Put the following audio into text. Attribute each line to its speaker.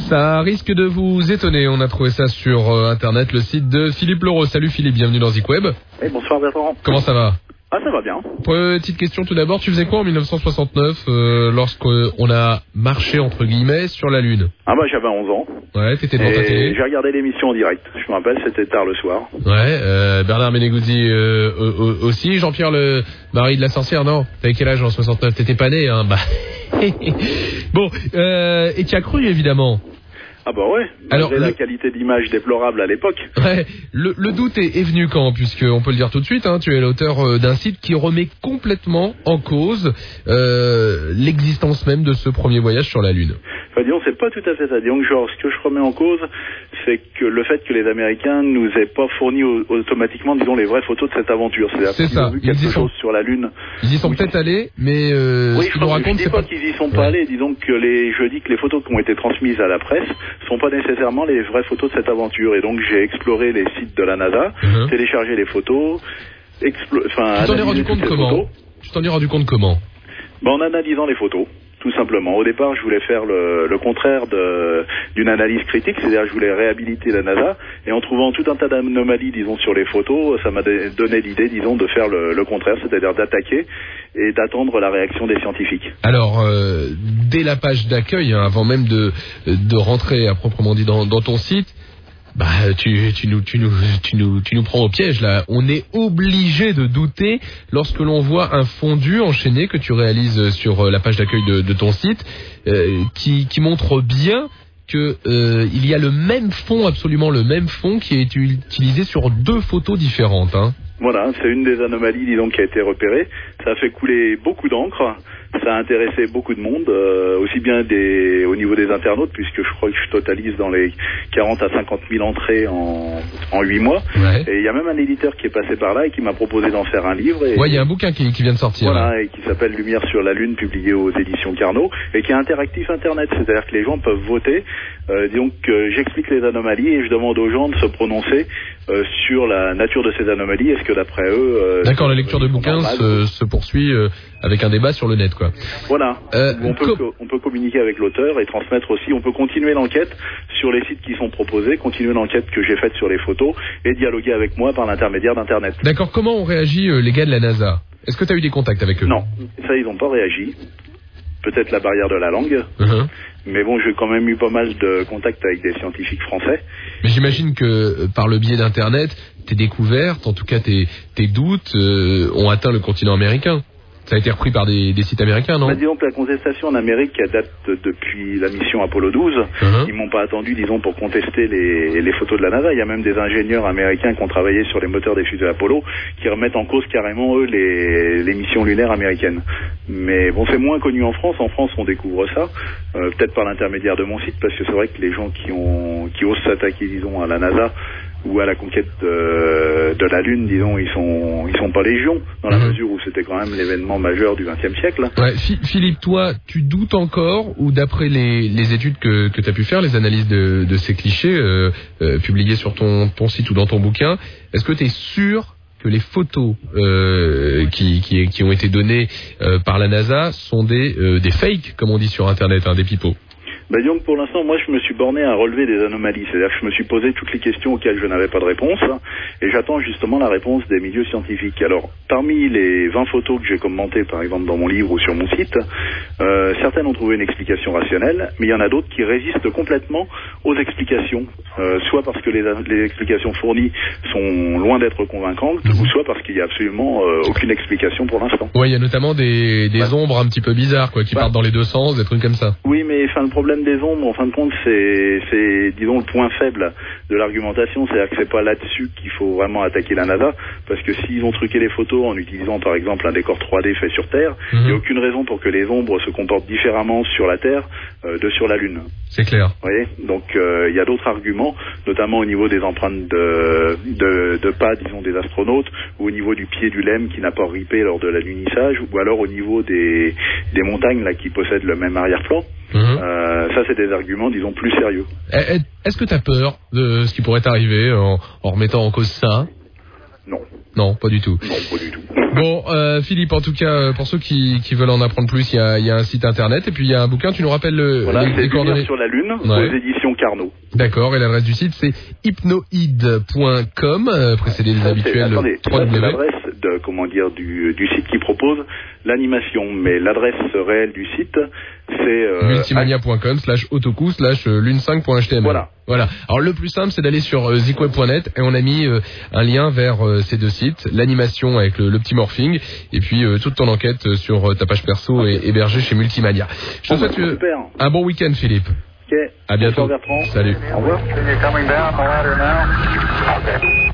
Speaker 1: Ça risque de vous étonner, on a trouvé ça sur internet, le site de Philippe Leroux. Salut Philippe, bienvenue dans Zik Web.
Speaker 2: Oui, bonsoir Bertrand.
Speaker 1: Comment ça va ?
Speaker 2: Ah, ça va bien.
Speaker 1: Petite question tout d'abord, tu faisais quoi en 1969 lorsqu'on a marché entre guillemets sur la Lune ?
Speaker 2: Ah bah j'avais 11 ans.
Speaker 1: Ouais, t'étais devant ta télé.
Speaker 2: J'ai regardé l'émission en direct, je me rappelle, c'était tard le soir.
Speaker 1: Ouais, Bernard Meneguzzi aussi, Jean-Pierre le mari de la sorcière, non ? T'avais quel âge en 69 ? T'étais pas né, hein ? Bah. Bon, et tu as cru évidemment.
Speaker 2: Ah bah ouais, alors la qualité d'image déplorable à l'époque.
Speaker 1: Ouais, le doute est venu quand, puisqu'on peut le dire tout de suite, hein, tu es l'auteur d'un site qui remet complètement en cause l'existence même de ce premier voyage sur la Lune.
Speaker 2: Enfin, disons, c'est pas tout à fait ça. Disons, genre, ce que je remets en cause, c'est que le fait que les Américains nous aient pas fourni automatiquement, disons, les vraies photos de cette aventure. C'est ça. Ont vu quelque chose sur la Lune.
Speaker 1: Ils y sont peut-être allés, mais
Speaker 2: oui, je dis pas qu'ils y sont pas allés. Disons que je dis que les photos qui ont été transmises à la presse sont pas nécessairement les vraies photos de cette aventure. Et donc, j'ai exploré les sites de la NASA, téléchargé les photos,
Speaker 1: Tu t'en es rendu compte comment ? Tu t'en es rendu compte comment ?
Speaker 2: En analysant les photos. Tout simplement. Au départ, je voulais faire le contraire d'une analyse critique, c'est-à-dire je voulais réhabiliter la NASA, et en trouvant tout un tas d'anomalies, disons, sur les photos, ça m'a donné l'idée, disons, de faire le contraire, c'est-à-dire d'attaquer et d'attendre la réaction des scientifiques.
Speaker 1: Alors, dès la page d'accueil, hein, avant même de rentrer à proprement dit dans ton site, bah, tu nous prends au piège là. On est obligé de douter lorsque l'on voit un fondu enchaîné que tu réalises sur la page d'accueil de ton site, qui montre bien que il y a le même fond, absolument le même fond qui est utilisé sur deux photos différentes. Hein.
Speaker 2: Voilà, c'est une des anomalies, disons, qui a été repérée. Ça a fait couler beaucoup d'encre. Ça a intéressé beaucoup de monde, aussi bien au niveau des internautes, puisque je crois que je totalise dans les 40 à 50 000 entrées en 8 mois. Ouais. Et il y a même un éditeur qui est passé par là et qui m'a proposé d'en faire un livre.
Speaker 1: Ouais, il y a un bouquin qui vient de sortir.
Speaker 2: Voilà,
Speaker 1: là.
Speaker 2: Et qui s'appelle Lumière sur la Lune, publié aux éditions Carnot, et qui est interactif Internet, c'est-à-dire que les gens peuvent voter. Donc j'explique les anomalies et je demande aux gens de se prononcer sur la nature de ces anomalies. Est-ce que d'après eux...
Speaker 1: D'accord, la lecture de bouquins se poursuit avec un débat sur le net, quoi.
Speaker 2: Voilà, on peut communiquer avec l'auteur et transmettre aussi, on peut continuer l'enquête sur les sites qui sont proposés, continuer l'enquête que j'ai faite sur les photos et dialoguer avec moi par l'intermédiaire d'Internet.
Speaker 1: D'accord, comment ont réagi les gars de la NASA ? Est-ce que tu as eu des contacts avec eux ?
Speaker 2: Non, ça ils n'ont pas réagi. Peut-être la barrière de la langue, mais bon, j'ai quand même eu pas mal de contacts avec des scientifiques français.
Speaker 1: Mais j'imagine que par le biais d'Internet, tes découvertes, en tout cas tes doutes, ont atteint le continent américain. Ça a été repris par des sites américains, non ?
Speaker 2: Disons que la contestation en Amérique, elle date depuis la mission Apollo 12. Ils m'ont pas attendu, disons, pour contester les photos de la NASA. Il y a même des ingénieurs américains qui ont travaillé sur les moteurs des fusées Apollo, qui remettent en cause carrément, eux, les missions lunaires américaines. Mais bon, c'est moins connu en France. En France, on découvre ça, peut-être par l'intermédiaire de mon site, parce que c'est vrai que les gens qui osent s'attaquer, disons, à la NASA, ou à la conquête de la Lune, disons, ils sont pas légion, dans la mesure où c'était quand même l'événement majeur du XXe siècle.
Speaker 1: Ouais, Philippe, toi, tu doutes encore, ou d'après les études que tu as pu faire, les analyses de ces clichés publiées sur ton site ou dans ton bouquin, est-ce que tu es sûr que les photos qui ont été données par la NASA sont des fakes, comme on dit sur Internet, hein, des pipeaux?
Speaker 2: Disons que pour l'instant, moi, je me suis borné à relever des anomalies. C'est-à-dire que je me suis posé toutes les questions auxquelles je n'avais pas de réponse, et j'attends justement la réponse des milieux scientifiques. Alors, parmi les 20 photos que j'ai commentées, par exemple, dans mon livre ou sur mon site, certaines ont trouvé une explication rationnelle, mais il y en a d'autres qui résistent complètement aux explications, soit parce que les explications fournies sont loin d'être convaincantes, ou soit parce qu'il n'y a absolument aucune explication pour l'instant.
Speaker 1: Ouais, il y a notamment des ombres un petit peu bizarres, quoi, qui partent dans les deux sens, des trucs comme ça.
Speaker 2: Oui, mais le problème des ombres, en fin de compte, c'est disons le point faible de l'argumentation, c'est-à-dire que c'est pas là-dessus qu'il faut vraiment attaquer la NASA, parce que s'ils ont truqué les photos en utilisant par exemple un décor 3D fait sur Terre, il n'y a aucune raison pour que les ombres se comportent différemment sur la Terre de sur la Lune.
Speaker 1: C'est clair.
Speaker 2: Vous voyez, donc il y a d'autres arguments, notamment au niveau des empreintes de pas, disons, des astronautes, ou au niveau du pied du LEM qui n'a pas ripé lors de l'alunissage, ou alors au niveau des montagnes là qui possèdent le même arrière-plan. Ça, c'est des arguments, disons, plus sérieux.
Speaker 1: Est-ce que tu as peur de ce qui pourrait t'arriver en remettant en cause ça ? Non, pas du tout.
Speaker 2: Non, pas du tout.
Speaker 1: Bon, Philippe, en tout cas, pour ceux qui veulent en apprendre plus, il y a un site internet et puis il y a un bouquin. Tu nous rappelles les coordonnées
Speaker 2: sur la Lune, aux éditions Carnot.
Speaker 1: D'accord, et l'adresse du site c'est hypnoid.com, précédé des habituels 3W.
Speaker 2: C'est l'adresse du site qui propose l'animation, mais l'adresse réelle du site c'est
Speaker 1: multimania.com/otoku/lune5.html. Voilà. Alors le plus simple c'est d'aller sur zicweb.net et on a mis un lien vers ces deux sites, l'animation avec le petit morphing et puis toute ton enquête sur ta page perso est hébergée chez Multimania. Je te souhaite un bon week-end, Philippe.
Speaker 2: Ok.
Speaker 1: À bientôt.
Speaker 2: Bonsoir, Bertrand.
Speaker 1: Salut.
Speaker 2: Au revoir.